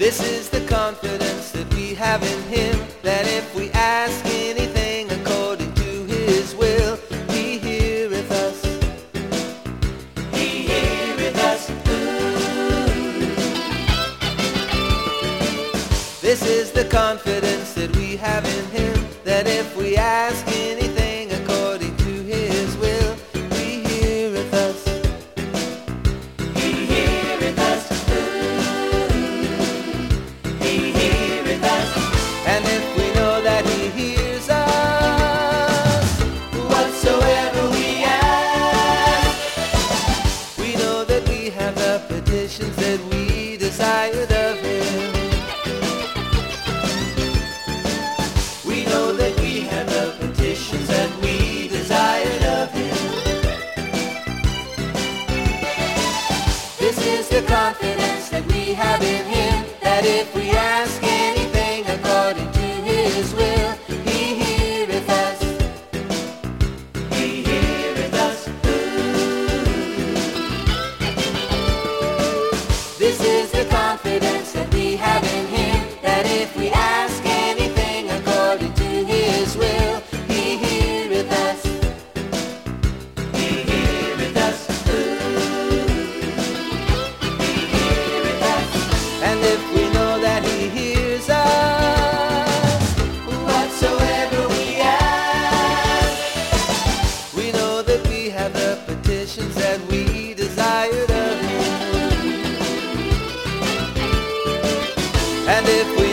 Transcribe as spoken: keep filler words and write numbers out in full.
This is the confidence that we have in Him, that if we ask anything according to His will, He heareth us. He heareth us. Ooh. This is the confidence that we have in Him, that if we ask anything according to His will, He heareth us. He heareth us. And if we know that He hears us, whatsoever we ask, we know that we have the petitions that we desired of Him. We know that we have the petitions that we desired of Him. This is the confidence that we have in Him, that if we ask anything according to His will, He heareth us. He heareth us. Ooh. This is the confidence that we have in Him, that if we ask anything according to His will, He heareth us. He heareth us. Ooh. He heareth us. And if we know that He hears us, whatsoever we ask, we know that we have the petitions that we desired of Him. And if we